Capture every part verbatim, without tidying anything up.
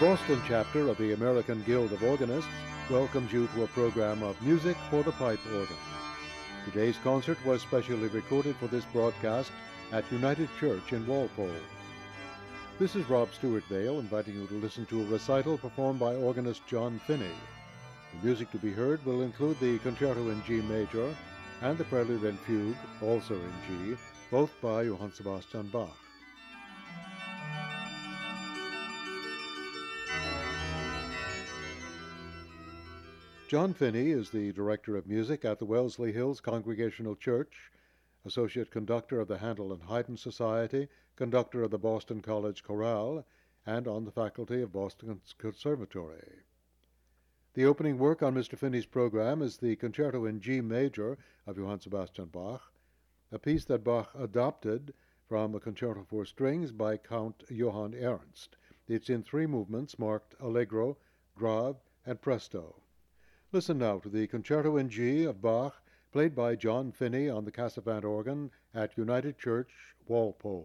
Boston chapter of the American Guild of Organists welcomes you to a program of music for the pipe organ. Today's concert was specially recorded for this broadcast at United Church in Walpole. This is Rob Stewart Vale inviting you to listen to a recital performed by organist John Finney. The music to be heard will include the Concerto in G major and the Prelude and Fugue, also in G, both by Johann Sebastian Bach. John Finney is the Director of Music at the Wellesley Hills Congregational Church, Associate Conductor of the Handel and Haydn Society, Conductor of the Boston College Chorale, and on the faculty of Boston Conservatory. The opening work on Mister Finney's program is the Concerto in G major of Johann Sebastian Bach, a piece that Bach adopted from a concerto for strings by Count Johann Ernst. It's in three movements marked Allegro, Grave, and Presto. Listen now to the Concerto in G of Bach, played by John Finney on the Cassavant organ at United Church, Walpole.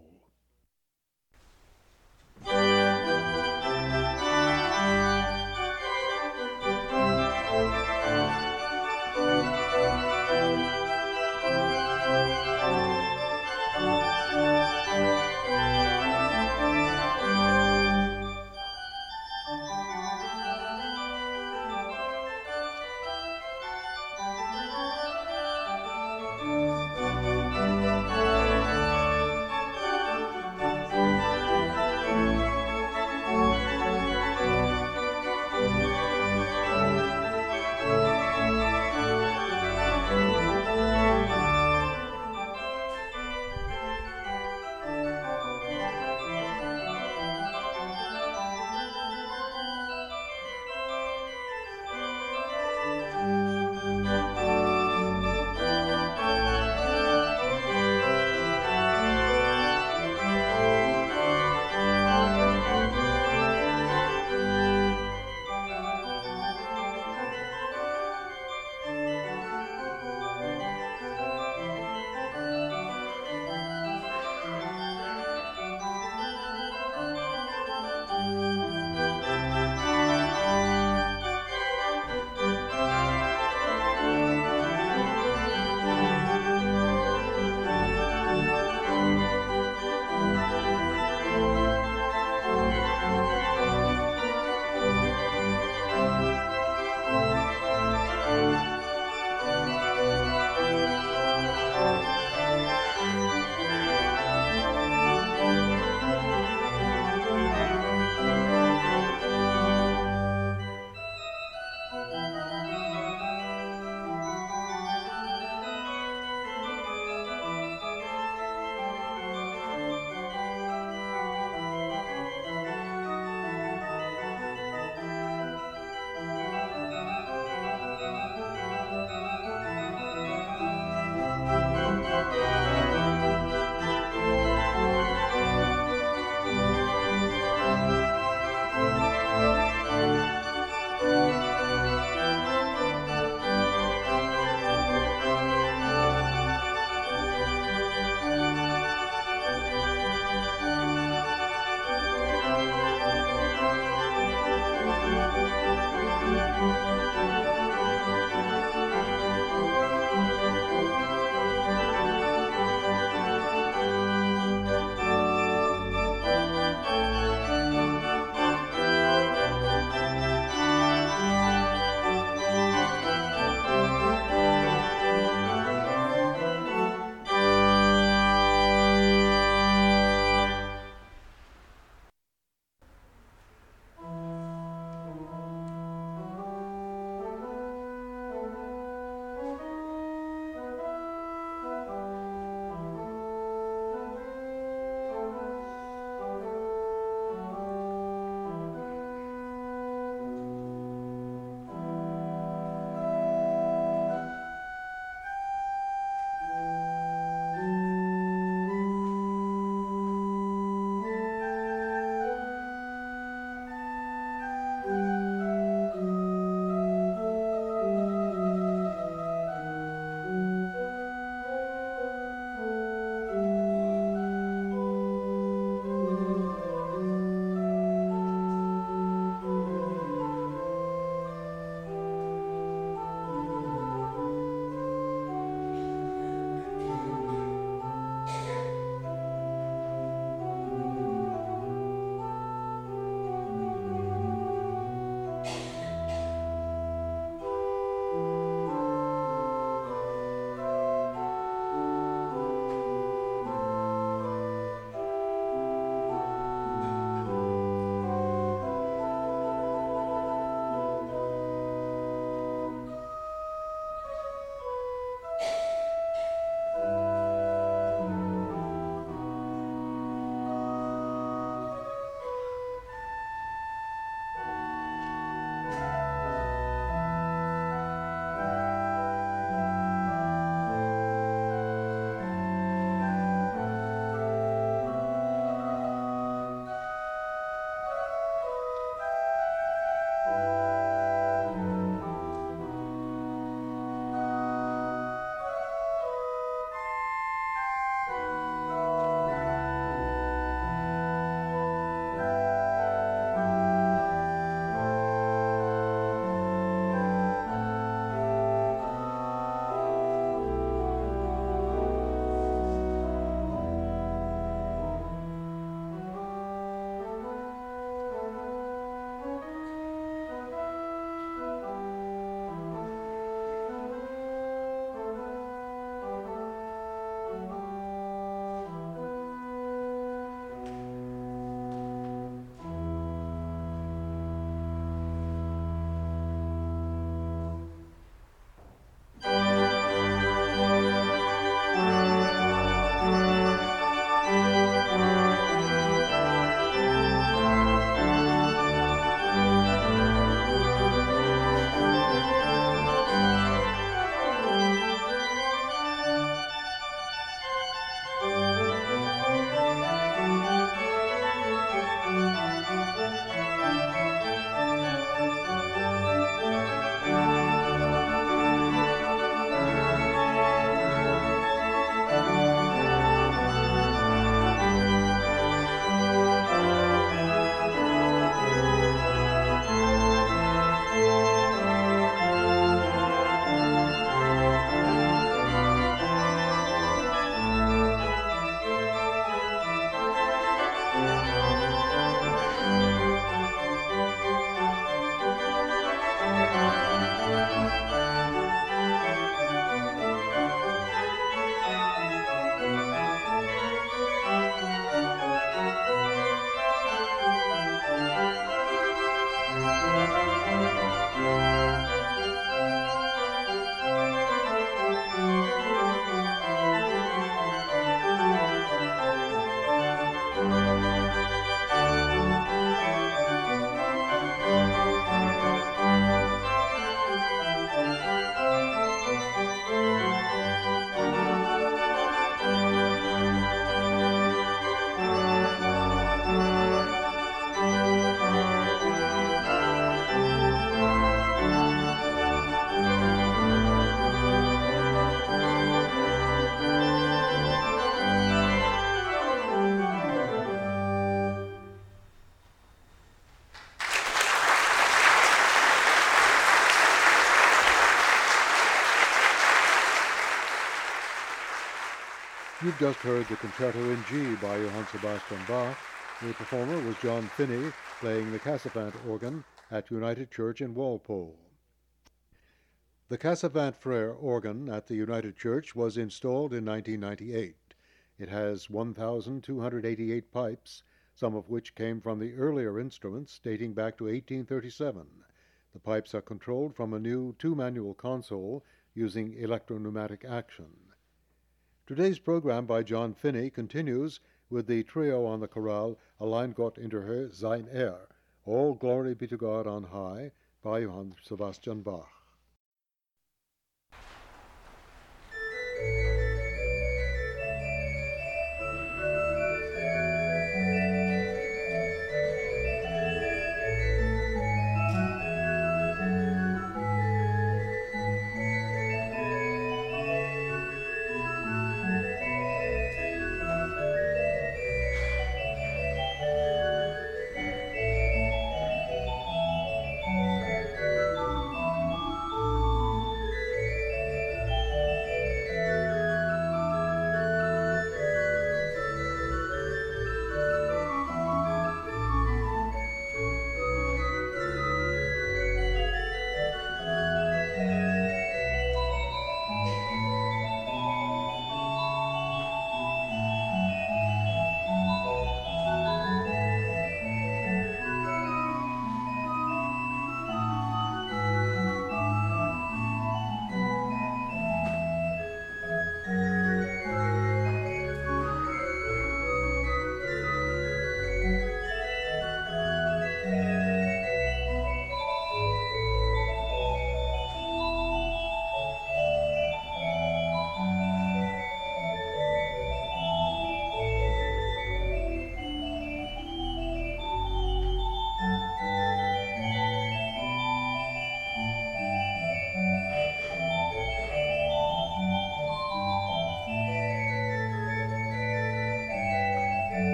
You've just heard the Concerto in G by Johann Sebastian Bach. The performer was John Finney, playing the Casavant organ at United Church in Walpole. The Casavant Frere organ at the United Church was installed in nineteen ninety-eight. It has one thousand two hundred eighty-eight pipes, some of which came from the earlier instruments dating back to eighteen thirty-seven. The pipes are controlled from a new two-manual console using electro-pneumatic action. Today's program by John Finney continues with the trio on the chorale Allein Gott in der Höhe sein Er, All Glory Be to God on High, by Johann Sebastian Bach.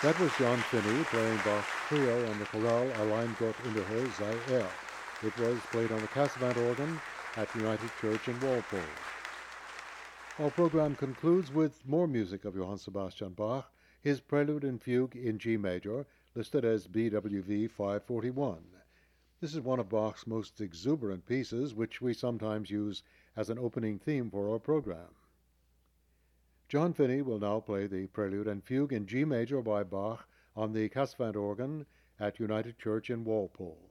That was John Finney playing Bach's trio on the chorale Allein Gott in der Höhe sei er. It was played on the Cassavant organ at United Church in Walpole. Our program concludes with more music of Johann Sebastian Bach, his Prelude and Fugue in G major, listed as B W V five forty-one. This is one of Bach's most exuberant pieces, which we sometimes use as an opening theme for our program. John Finney will now play the Prelude and Fugue in G major by Bach on the Cassavant organ at United Church in Walpole.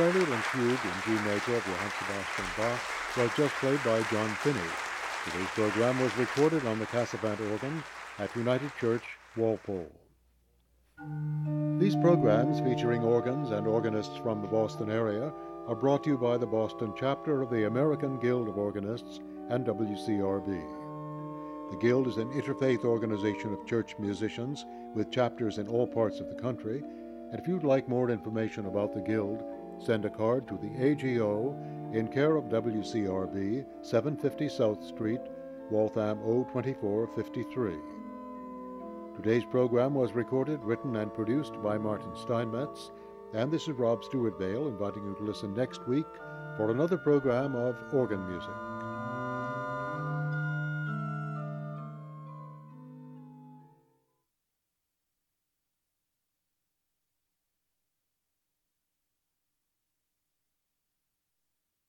Prelude and Fugue in G major of Johann Sebastian Bach was just played by John Finney. Today's program was recorded on the Cassavant organ at United Church, Walpole. These programs, featuring organs and organists from the Boston area, are brought to you by the Boston chapter of the American Guild of Organists and W C R B. The Guild is an interfaith organization of church musicians with chapters in all parts of the country, and if you'd like more information about the Guild, send a card to the A G O in care of W C R B, seven fifty South Street, Waltham O twenty-four fifty-three. Today's program was recorded, written, and produced by Martin Steinmetz, and this is Rob Stewart Vale inviting you to listen next week for another program of organ music.